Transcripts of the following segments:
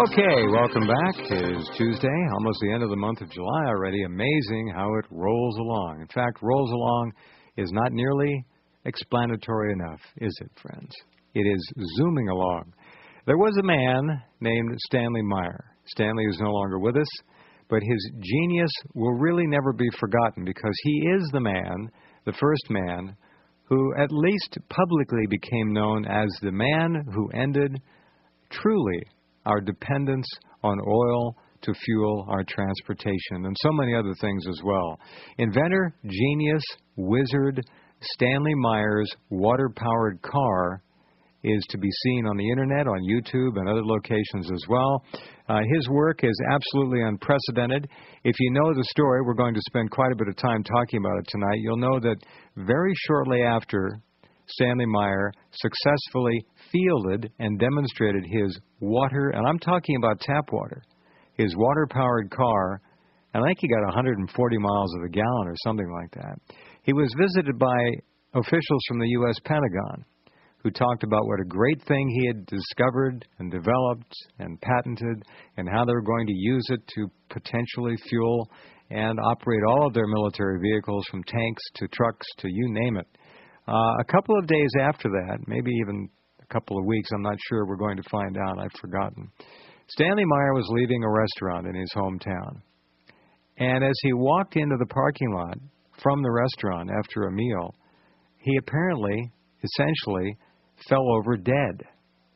Okay, welcome back. It is Tuesday, almost the end of the month of July already. Amazing how it rolls along. In fact, rolls along is not nearly explanatory enough, is it, friends? It is zooming along. There was a man named Stanley Meyer. Stanley is no longer with us, but his genius will really never be forgotten because he is the man, the first man, who at least publicly became known as the man who ended truly our dependence on oil to fuel our transportation, and so many other things as well. Inventor, genius, wizard, Stanley Meyer's water-powered car is to be seen on the Internet, on YouTube, and other locations as well. His work is absolutely unprecedented. If you know the story, we're going to spend quite a bit of time talking about it tonight. You'll know that very shortly after Stanley Meyer successfully fielded and demonstrated his water, and I'm talking about tap water, his water-powered car, and I think he got 140 miles of the gallon or something like that. He was visited by officials from the U.S. Pentagon who talked about what a great thing he had discovered and developed and patented and how they were going to use it to potentially fuel and operate all of their military vehicles, from tanks to trucks to you name it. A couple of days after that, maybe even a couple of weeks, I'm not sure, we're going to find out, I've forgotten, Stanley Meyer was leaving a restaurant in his hometown. And as he walked into the parking lot from the restaurant after a meal, he apparently, essentially, fell over dead,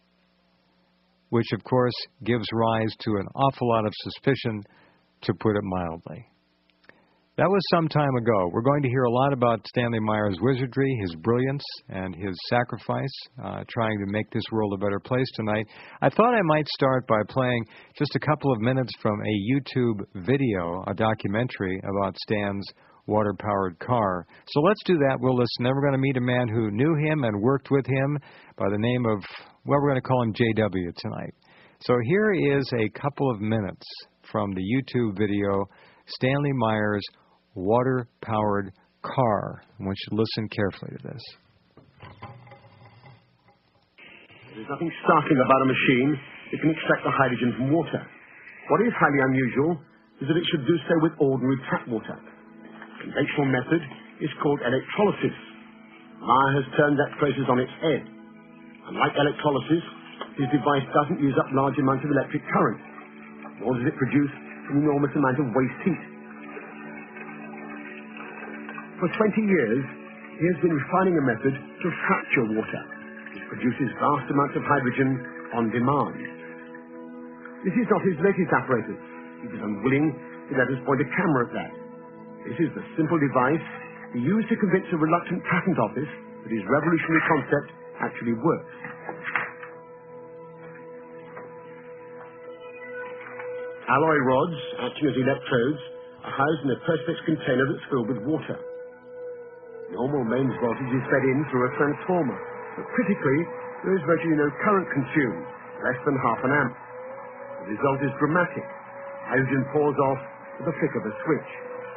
which of course gives rise to an awful lot of suspicion, to put it mildly. That was some time ago. We're going to hear a lot about Stanley Meyer's wizardry, his brilliance, and his sacrifice, trying to make this world a better place tonight. I thought I might start by playing just a couple of minutes from a YouTube video, a documentary about Stan's water-powered car. So let's do that. We'll listen. Then we're going to meet a man who knew him and worked with him by the name of, well, we're going to call him JW tonight. So here is a couple of minutes from the YouTube video, Stanley Meyer's water-powered car. I want you to listen carefully to this. There's nothing startling about a machine that can extract the hydrogen from water. What is highly unusual is that it should do so with ordinary tap water. The conventional method is called electrolysis. Meyer has turned that process on its head. Unlike electrolysis, his device doesn't use up large amounts of electric current, nor does it produce an enormous amount of waste heat. For 20 years, he has been refining a method to fracture water, which produces vast amounts of hydrogen on demand. This is not his latest apparatus. He was unwilling to let us point a camera at that. This is the simple device he used to convince a reluctant patent office that his revolutionary concept actually works. Alloy rods, acting as electrodes, are housed in a perspex container that's filled with water. Normal mains voltage is fed in through a transformer, but critically, there is virtually no current consumed, less than half an amp. The result is dramatic. Hydrogen pours off with the flick of a switch.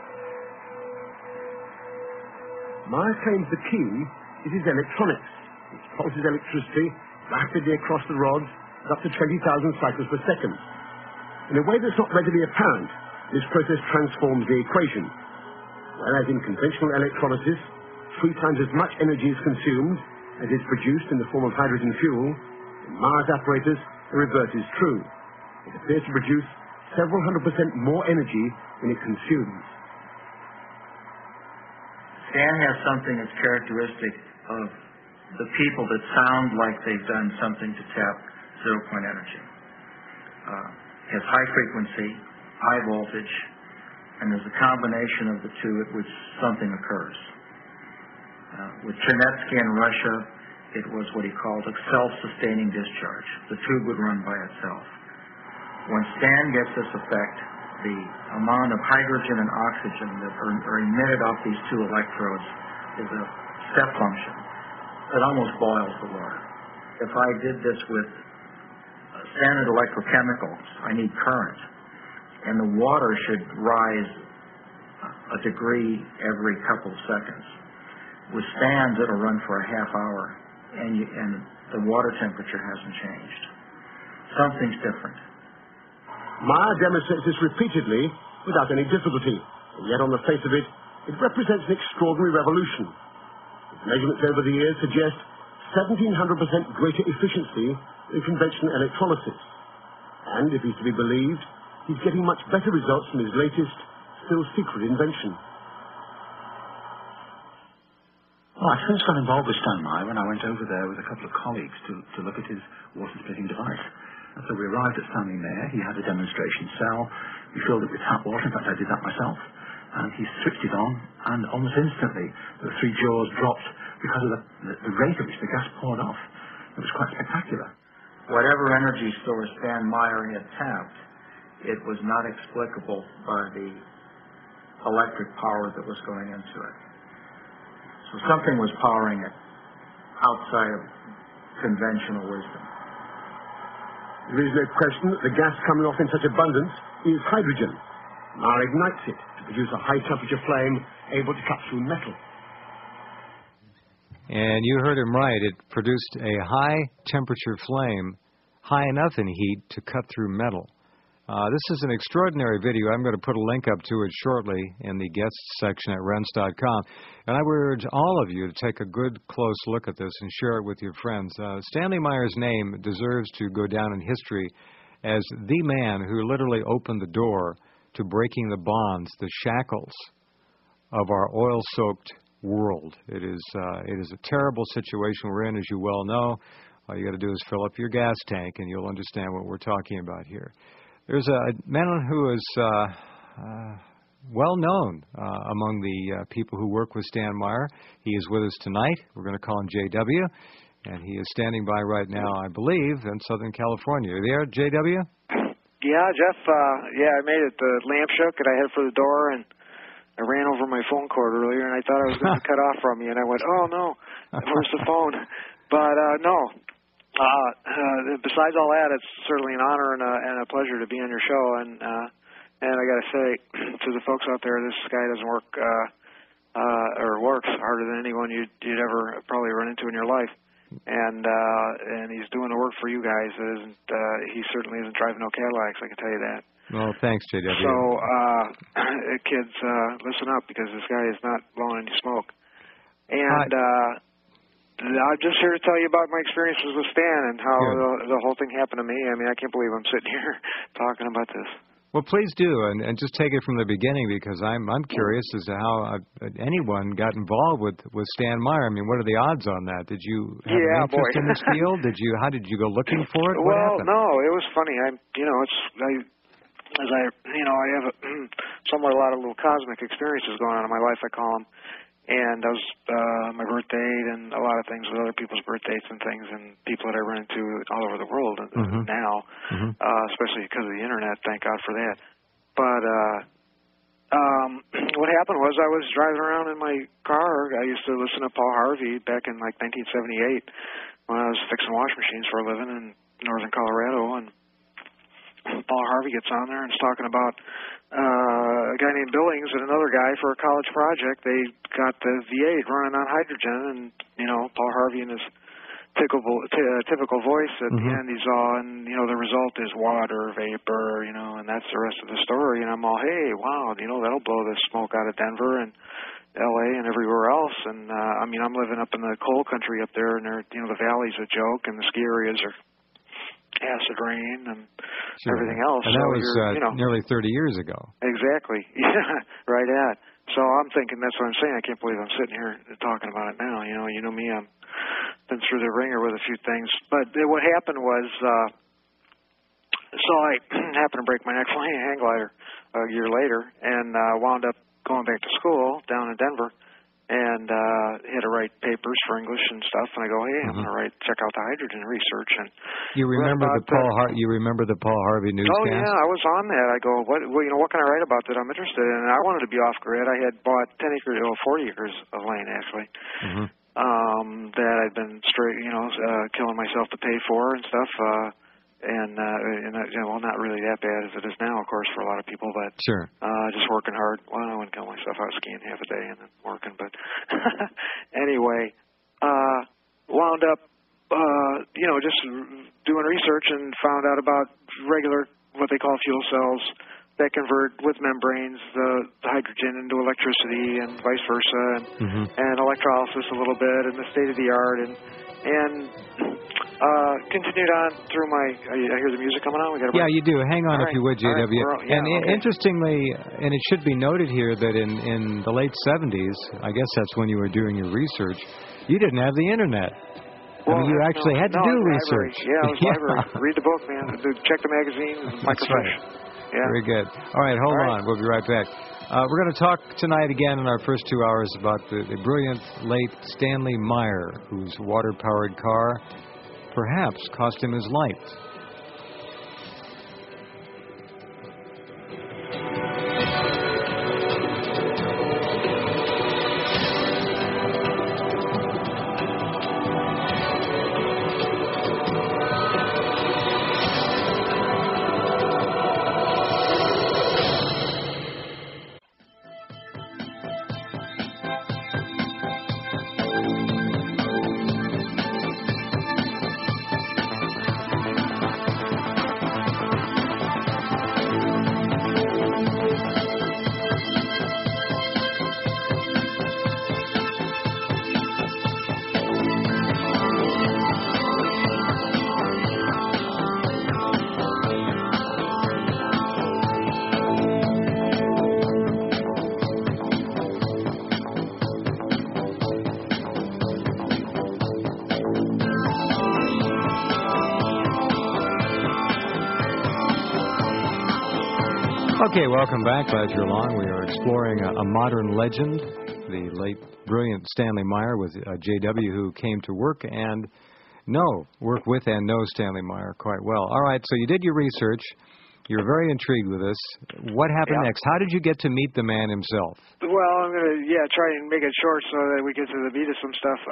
Meyer claims the key is his electronics, which pulses electricity rapidly across the rods at up to 20,000 cycles per second. In a way that's not readily apparent, this process transforms the equation. Whereas in conventional electrolysis, 3 times as much energy is consumed as is produced in the form of hydrogen fuel, in Meyer's apparatus, the reverse is true. It appears to produce several 100% more energy than it consumes. Stan has something that's characteristic of the people that sound like they've done something to tap zero-point energy. Has high frequency, high voltage, and there's a combination of the two at which something occurs. With Chernetsky in Russia, it was what he called a self-sustaining discharge. The tube would run by itself. When Stan gets this effect, the amount of hydrogen and oxygen that are emitted off these two electrodes is a step function. It almost boils the water. If I did this with standard electrochemicals, I need current, and the water should rise a degree every couple of seconds. With Stan's, it'll run for a half hour, and the water temperature hasn't changed. Something's different. Meyer demonstrates this repeatedly without any difficulty, and yet on the face of it, it represents an extraordinary revolution. His measurements over the years suggest 1,700% greater efficiency than conventional electrolysis. And if he's to be believed, he's getting much better results from his latest, still secret invention. Well, I first got involved with Steinmeier when I went over there with a couple of colleagues to look at his water-splitting device. And so we arrived at Stanley Mayer. He had a demonstration cell. We filled it with tap water. In fact, I did that myself. And he switched it on, and almost instantly the three jaws dropped because of the rate at which the gas poured off. It was quite spectacular. Whatever energy source Dan Meyer had tapped, it was not explicable by the electric power that was going into it. So something was powering it outside of conventional wisdom. There is no question that the gas coming off in such abundance is hydrogen. Meyer ignites it to produce a high-temperature flame able to cut through metal. And you heard him right. It produced a high-temperature flame, high enough in heat to cut through metal. This is an extraordinary video. I'm going to put a link up to it shortly in the guests section at rense.com. And I would urge all of you to take a good, close look at this and share it with your friends. Stanley Meyer's name deserves to go down in history as the man who literally opened the door to breaking the bonds, the shackles of our oil-soaked world. It is a terrible situation we're in, as you well know. All you got to do is fill up your gas tank, and you'll understand what we're talking about here. There's a man who is well known among the people who work with Stan Meyer. He is with us tonight. We're going to call him JW, and he is standing by right now, I believe, in Southern California. Are you there, JW? Yeah, Jeff. I made it. The lamp shook, and I headed for the door, and I ran over my phone cord earlier, and I thought I was going to cut off from you, and I went, oh, no, where's the phone? But, no. Besides all that, it's certainly an honor and a pleasure to be on your show, and I got to say to the folks out there, this guy doesn't work or works harder than anyone you'd ever probably run into in your life, and he's doing the work for you guys. He certainly isn't driving no Cadillacs, I can tell you that. Well, thanks, JW. So, kids, listen up, because this guy is not blowing any smoke. And I'm just here to tell you about my experiences with Stan and how the whole thing happened to me. I mean, I can't believe I'm sitting here talking about this. Well, please do, and just take it from the beginning, because I'm curious as to how anyone got involved with Stan Meyer. I mean, what are the odds on that? Did you have an interest in this field? How did you go looking for it? What happened? No, it was funny. I have somewhat a lot of little cosmic experiences going on in my life, I call them. And that was my birth date and a lot of things with other people's birth dates and things, and people that I run into all over the world now, especially because of the Internet. Thank God for that. But what happened was I was driving around in my car. I used to listen to Paul Harvey back in like 1978 when I was fixing wash machines for a living in northern Colorado, and Paul Harvey gets on there and is talking about a guy named Billings and another guy for a college project. They got the V8 running on hydrogen, and, Paul Harvey in his typical voice at the end, he's all, and, the result is water, vapor, and that's the rest of the story. And I'm all, hey, wow, that'll blow the smoke out of Denver and L.A. and everywhere else. And, I'm living up in the coal country up there, and the valley's a joke, and the ski areas are acid rain and everything else. And that was nearly 30 years ago. Exactly. Yeah, right at. So I'm thinking, that's what I'm saying. I can't believe I'm sitting here talking about it now. You know me, I've been through the ringer with a few things. But what happened was, so I happened to break my neck flying a hang glider a year later, and wound up going back to school down in Denver. And had to write papers for English and stuff, and I go, hey, I'm going to check out the hydrogen research. And you remember the Paul Harvey newscast? Oh yeah, I was on that. I go, what can I write about that I'm interested in? And I wanted to be off grid. I had bought 40 acres of land actually, that I'd been killing myself to pay for and stuff. Not really that bad as it is now, of course, for a lot of people, but just working hard. Well, I wouldn't kill myself. I was skiing half a day and then working, but anyway, wound up, just doing research and found out about regular what they call fuel cells that convert with membranes the hydrogen into electricity and vice versa, and electrolysis a little bit, and the state of the art, and continued on through my. I hear the music coming on. Yeah, you do. Hang on, if you would, JW. Interestingly, and it should be noted here that in the late 70s, I guess that's when you were doing your research, you didn't have the internet. Well, I mean, you actually had to do research. Yeah, it was library. Read the book, man. Check the magazine. That's right. Yeah. Very good. All right, hold on. We'll be right back. We're going to talk tonight again in our first 2 hours about the brilliant late Stanley Meyer, whose water-powered car perhaps cost him his life. Okay, welcome back. Glad you're along. We are exploring a modern legend, the late, brilliant Stanley Meyer with JW, who came to work with and know Stanley Meyer quite well. All right, so you did your research. You're very intrigued with this. What happened next? How did you get to meet the man himself? Well, I'm going to, try and make it short so that we get to the meat of some stuff.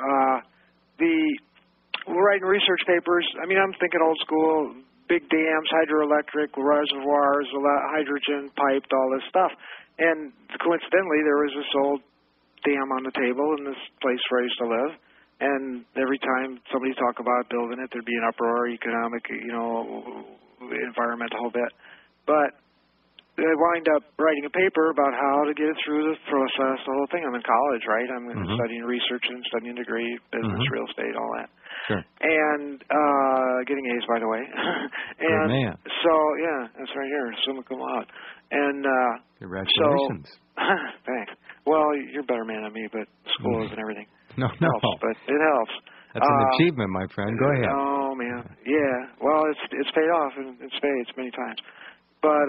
We're writing research papers. I mean, I'm thinking old school. Big dams, hydroelectric, reservoirs, hydrogen piped, all this stuff. And coincidentally, there was this old dam on the table in this place where I used to live. And every time somebody talked about building it, there'd be an uproar, economic, environmental whole bit. But I wind up writing a paper about how to get it through the process, the whole thing. I'm in college, right? I'm studying research and studying a degree, business, real estate, all that. Sure. And getting A's, by the way. And good man. So, that's right here, summa cum laude. And congratulations. Thanks. Well, you're a better man than me, but school and everything. No. Helps, but it helps. That's an achievement, my friend. Go ahead. Oh, man. Yeah. Well, it's paid off in spades many times. But,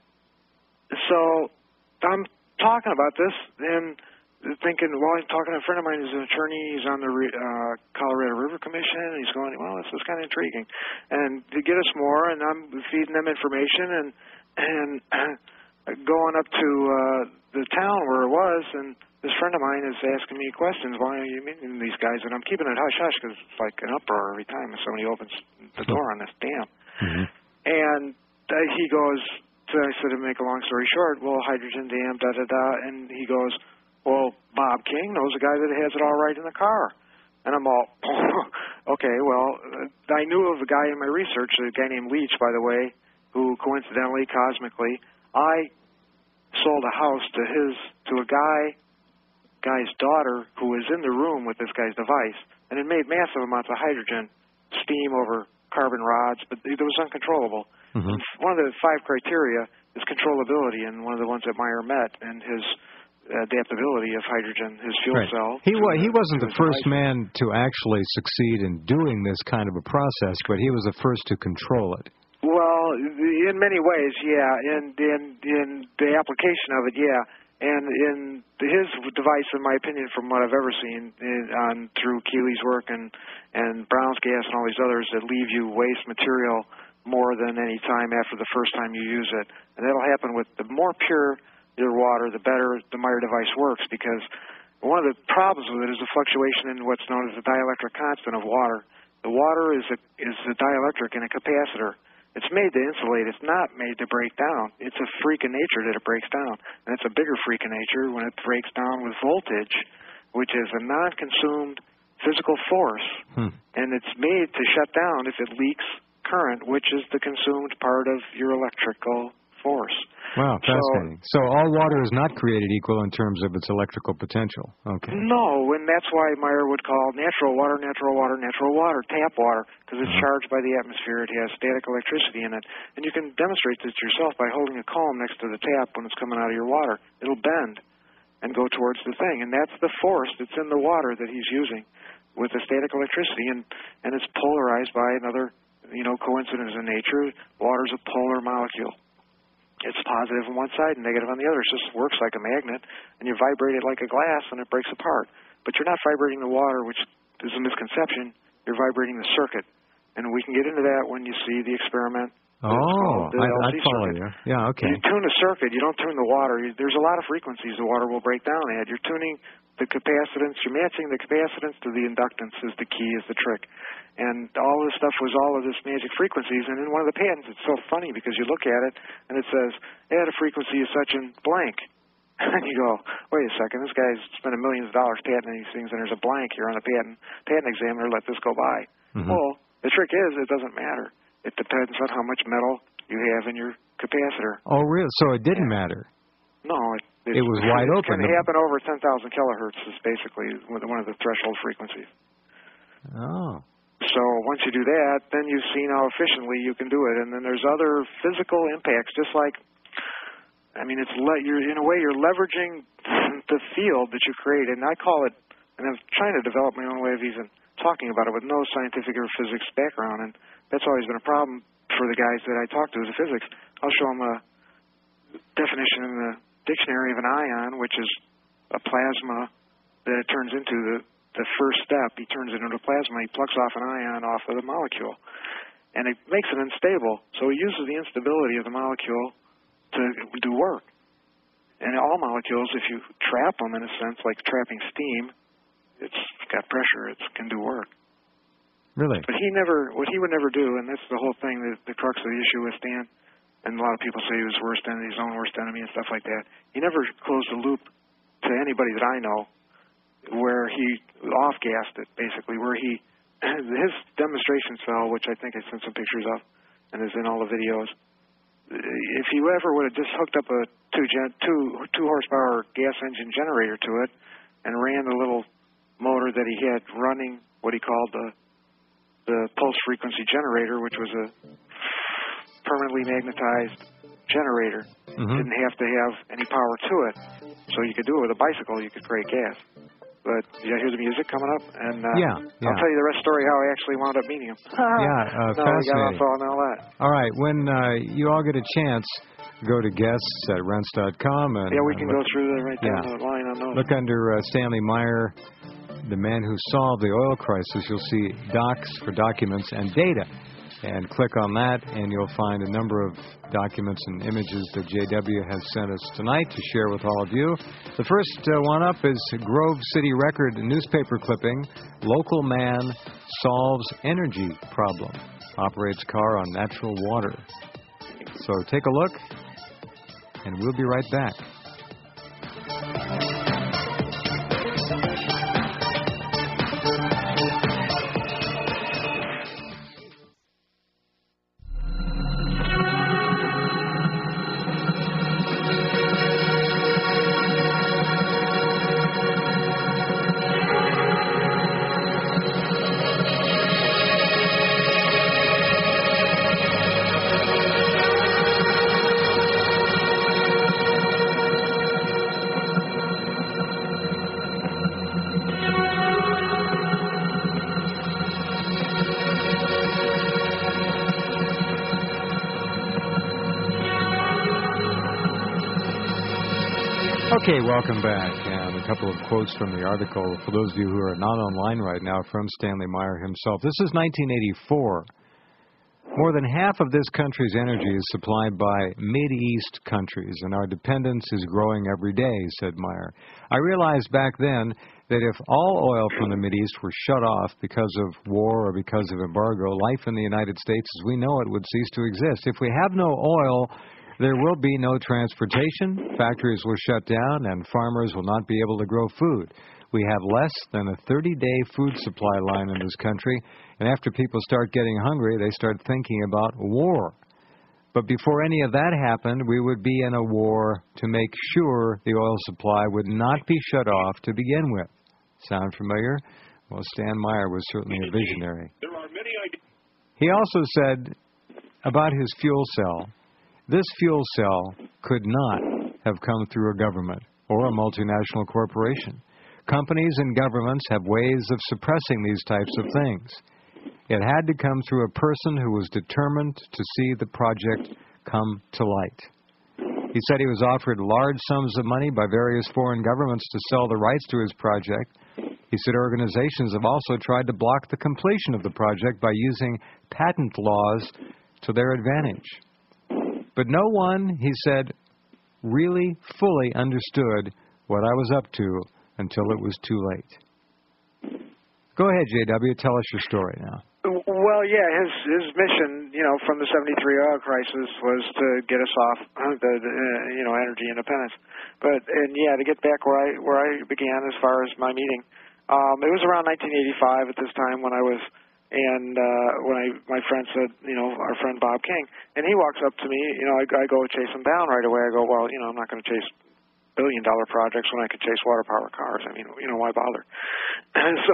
so I'm talking about this, and thinking, I'm talking to a friend of mine who's an attorney. He's on the Colorado River Commission, and he's going, this is kind of intriguing. And to get us more, and I'm feeding them information and going up to the town where it was, and this friend of mine is asking me questions. Why are you meeting these guys? And I'm keeping it hush-hush because it's like an uproar every time somebody opens the door on this dam. And he goes, I said, to make a long story short, hydrogen dam, da-da-da, and he goes, Bob King knows a guy that has it all right in the car. And I'm all, okay, I knew of a guy in my research, a guy named Leach, by the way, who coincidentally, cosmically, I sold a house to a guy's daughter who was in the room with this guy's device, and it made massive amounts of hydrogen, steam over carbon rods, but it was uncontrollable. One of the 5 criteria is controllability, and one of the ones that Meyer met, and his adaptability of hydrogen, his fuel cell. He wasn't the first man to actually succeed in doing this kind of a process, but he was the first to control it. Well, in many ways, and in the application of it, and in his device, in my opinion, from what I've ever seen through Keeley's work and Brown's gas and all these others that leave you waste material more than any time after the first time you use it. And that'll happen with the more pure your water, the better the Meyer device works, because one of the problems with it is the fluctuation in what's known as the dielectric constant of water. The water is a dielectric and a capacitor. It's made to insulate. It's not made to break down. It's a freak of nature that it breaks down. And it's a bigger freak of nature when it breaks down with voltage, which is a non-consumed physical force. And it's made to shut down if it leaks current, which is the consumed part of your electrical force. Wow, fascinating. So all water is not created equal in terms of its electrical potential. Okay. No, and that's why Meyer would call natural water, tap water, because it's charged by the atmosphere. It has static electricity in it. And you can demonstrate this yourself by holding a comb next to the tap when it's coming out of your water. It'll bend and go towards the thing. And that's the force that's in the water that he's using with the static electricity. And it's polarized by another, coincidence in nature. Water's a polar molecule. It's positive on one side and negative on the other. It just works like a magnet, and you vibrate it like a glass, and it breaks apart. But you're not vibrating the water, which is a misconception. You're vibrating the circuit. And we can get into that when you see the experiment. Oh, I follow you. Yeah, okay. You tune a circuit. You don't tune the water. There's a lot of frequencies the water will break down at. You're tuning the capacitance. You're matching the capacitance to the inductance is the key, is the trick. And all this stuff was all of this magic frequencies. And in one of the patents, it's so funny because you look at it, and it says, the frequency is such and blank. And you go, wait a second, this guy's spending millions of dollars patenting these things, and there's a blank here on the patent examiner. Let this go by. Mm-hmm. Well, the trick is it doesn't matter. It depends on how much metal you have in your capacitor. Oh, really? So it didn't matter? No, it was wide open. It can happen over 10,000 kilohertz is basically one of the threshold frequencies. Oh. So once you do that, then you've seen how efficiently you can do it. And then there's other physical impacts, just like, you're in a way you're leveraging the field that you create. And I call it, and I'm trying to develop my own way of even talking about it with no scientific or physics background. And that's always been a problem for the guys that I talk to, the physics. I'll show them a definition in the dictionary of an ion, which is a plasma that it turns into. The first step, he turns it into plasma. He plucks off an ion off of the molecule. And it makes it unstable. So he uses the instability of the molecule to do work. And all molecules, if you trap them in a sense, like trapping steam, it's got pressure. It can do work. Really? But what he would never do, and that's the whole thing, the crux of the issue with Stan, and a lot of people say he was his own worst enemy and stuff like that. He never closed the loop to anybody that I know where he off-gassed it, basically, where his demonstration cell, which I think I sent some pictures of and is in all the videos, if he ever would have just hooked up a two horsepower gas engine generator to it and ran the little motor that he had running what he called the pulse frequency generator, which was a permanently magnetized generator. Mm-hmm. Didn't have to have any power to it. So you could do it with a bicycle, you could create gas. But you hear the music coming up, and yeah. I'll tell you the rest story how I actually wound up meeting him. Fascinating. We got off on all that. All right, when you all get a chance, go to guests@rense.com. And, we can go through down the line on those. Look under Stanley Meyer, the man who solved the oil crisis. You'll see docs for documents and data. And click on that, and you'll find a number of documents and images that JW has sent us tonight to share with all of you. The first one up is Grove City Record newspaper clipping. Local man solves energy problem. Operates car on natural water. So take a look, and we'll be right back. Okay, welcome back. And a couple of quotes from the article for those of you who are not online right now from Stanley Meyer himself. This is 1984. More than half of this country's energy is supplied by Mid-East countries, and our dependence is growing every day, said Meyer. I realized back then that if all oil from the Mideast were shut off because of war or because of embargo, life in the United States as we know it would cease to exist. If we have no oil, there will be no transportation, factories will shut down, and farmers will not be able to grow food. We have less than a 30-day food supply line in this country, and after people start getting hungry, they start thinking about war. But before any of that happened, we would be in a war to make sure the oil supply would not be shut off to begin with. Sound familiar? Well, Stan Meyer was certainly a visionary. There are many ideas. He also said about his fuel cell, this fuel cell could not have come through a government or a multinational corporation. Companies and governments have ways of suppressing these types of things. It had to come through a person who was determined to see the project come to light. He said he was offered large sums of money by various foreign governments to sell the rights to his project. He said organizations have also tried to block the completion of the project by using patent laws to their advantage. But no one, he said, really fully understood what I was up to until it was too late. Go ahead, J.W., tell us your story now. Well, yeah, his mission, from the '73 oil crisis was to get us off the energy independence. To get back where I began as far as my meeting, it was around 1985 at this time when I was, my friend said, our friend Bob King, and he walks up to me, I go chase him down right away. I go, well, I'm not going to chase billion-dollar projects when I could chase water-powered cars. I mean, why bother? And so,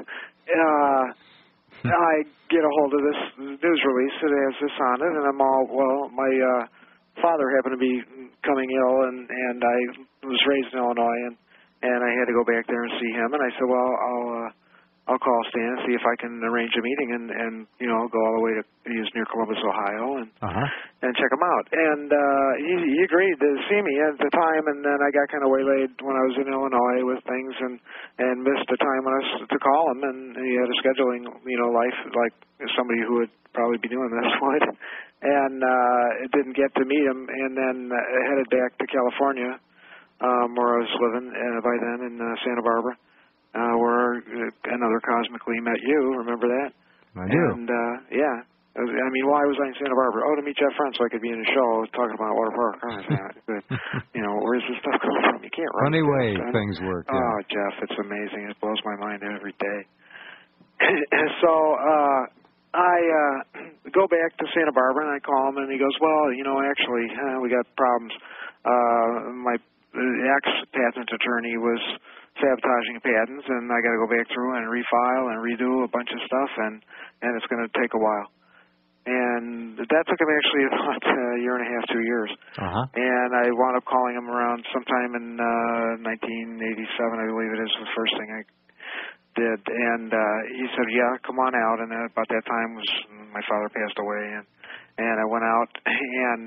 I get a hold of this news release that has this on it, and I'm all, my father happened to be coming ill, and I was raised in Illinois, and I had to go back there and see him, and I said, well, I'll call Stan and see if I can arrange a meeting, and I'll go all the way to, he was near Columbus, Ohio, and check him out. And he agreed to see me at the time, and then I got kind of waylaid when I was in Illinois with things, and missed the time to call him, and he had a scheduling, life like somebody who would probably be doing this would, and didn't get to meet him, and then headed back to California, where I was living by then in Santa Barbara. Where another cosmically met you. Remember that? I do. And, why was I in Santa Barbara? Oh, to meet Jeff Friend so I could be in a show talking about water power cars. Where's this stuff coming from? You can't write Funny way things work. Yeah. Oh, Jeff, it's amazing. It blows my mind every day. So, I go back to Santa Barbara, and I call him, and he goes, well, actually, we got problems. My ex-patent attorney was sabotaging patents, and I got to go back through and refile and redo a bunch of stuff, and it's going to take a while. And that took him actually about a year and a half, 2 years. And I wound up calling him around sometime in 1987, I believe it is, the first thing I did. And he said, yeah, come on out. And about that time was my father passed away, and I went out, and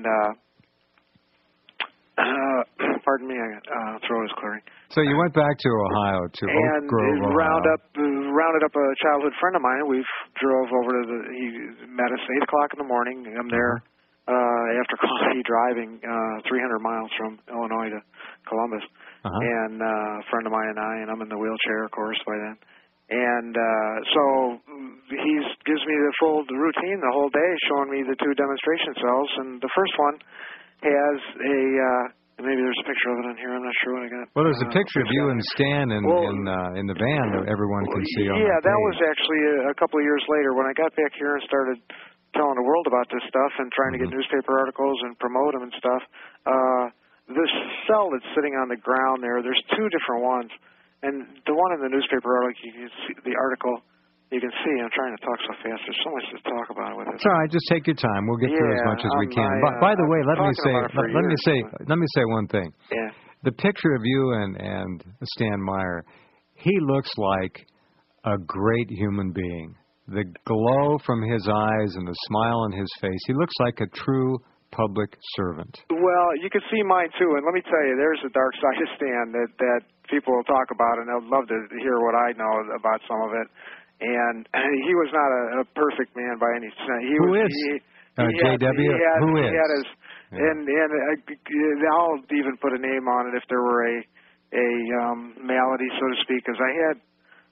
pardon me, throat is clearing. So you went back to Ohio, to Oak Grove, Ohio. Rounded up a childhood friend of mine. We drove over to he met us 8 o'clock in the morning. I'm there after coffee driving 300 miles from Illinois to Columbus. And a friend of mine and I'm in the wheelchair, of course, by then. And so he gives me the full routine the whole day, showing me the 2 demonstration cells. And the first one has maybe there's a picture of it on here. I'm not sure what I got. Well, there's a picture of you and Stan in the van that everyone can see on the page. That was actually a couple of years later when I got back here and started telling the world about this stuff and trying to get newspaper articles and promote them and stuff. This cell that's sitting on the ground there's 2 different ones. And the one in the newspaper article, you can see the article. You can see I'm trying to talk so fast. There's so much to talk about with it. It's all right. Just take your time. We'll get through as much as we can. By the way, let me say one thing. Yeah. The picture of you and Stan Meyer, he looks like a great human being. The glow from his eyes and the smile on his face. He looks like a true public servant. Well, you can see mine too. And let me tell you, there's a dark side of Stan that people will talk about, and they'll love to hear what I know about some of it. And he was not a perfect man by any sense. Who is? J.W.? Who is? He had his, and I'll even put a name on it if there were a malady, so to speak, because I had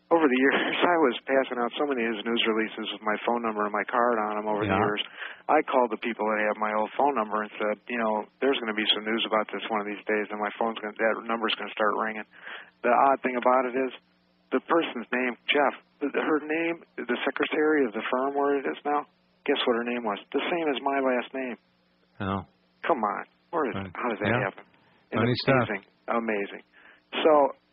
over the years, I was passing out so many of his news releases with my phone number and my card on them over the years. I called the people that have my old phone number and said, you know, there's going to be some news about this one of these days, and that number's going to start ringing. The odd thing about it is the person's name, Jeff, her name, the secretary of the firm where it is now, guess what her name was? The same as my last name. Oh. Come on. How does that happen? Funny stuff. Amazing. So,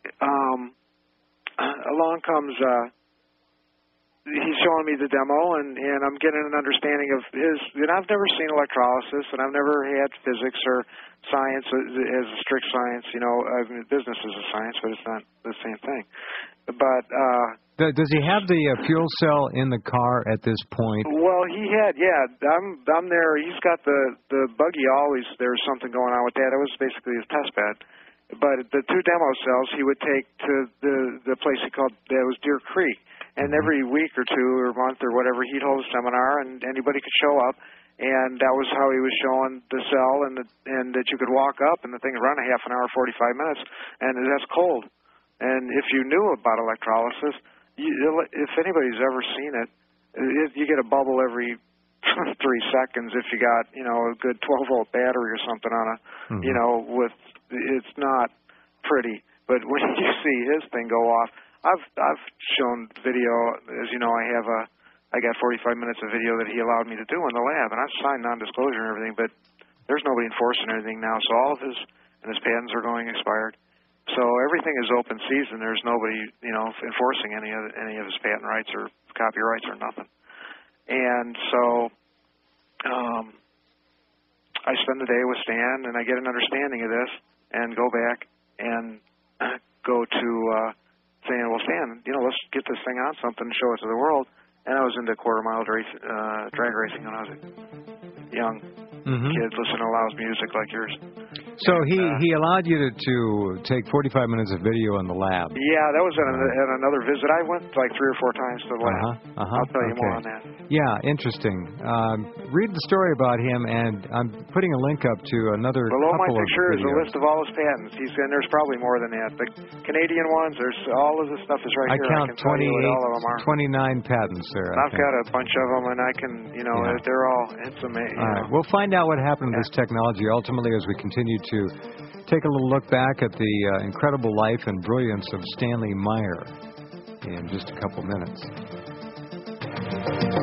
along comes, he's showing me the demo, and I'm getting an understanding of his, and I've never seen electrolysis, and I've never had physics or science as a strict science. You know, I mean, business is a science, but it's not the same thing. But, does he have the fuel cell in the car at this point? Well, he had, I'm there. He's got the buggy always. There's something going on with that. It was basically his test bed. But the two demo cells he would take to the place he called, that was Deer Creek. And every week or two or month or whatever, he'd hold a seminar, and anybody could show up. And that was how he was showing the cell, and that you could walk up, and the thing would run a half an hour, 45 minutes, and that's cold. And if you knew about electrolysis, if anybody's ever seen it, you get a bubble every 3 seconds if you got, you know, a good 12-volt battery or something on a, you know, it's not pretty. But when you see his thing go off, I've shown video, as you know, I got 45 minutes of video that he allowed me to do in the lab, and I've signed non-disclosure and everything, but there's nobody enforcing anything now, so all of his patents are going expired. So everything is open season. There's nobody, you know, enforcing any of his patent rights or copyrights or nothing. And so I spend the day with Stan, and I get an understanding of this, and go back and go to saying, well, Stan, you know, let's get this thing on something and show it to the world. And I was into quarter-mile drag racing when I was a young kid listening to loud music like yours. So he allowed you to take 45 minutes of video in the lab. Yeah, that was at another visit. I went like 3 or 4 times to the lab. I'll tell you more on that. Yeah, interesting. Read the story about him, and I'm putting a link up to another below couple my picture of videos. is a list of all his patents. And there's probably more than that. The Canadian ones, there's all of this stuff is right here. I count can tell you what all of them are. 29 patents there. I've got a bunch of them, and I can, you know, they're all, it's amazing. All right, we'll find out what happened to this technology ultimately as we continue to take a little look back at the incredible life and brilliance of Stanley Meyer in just a couple minutes.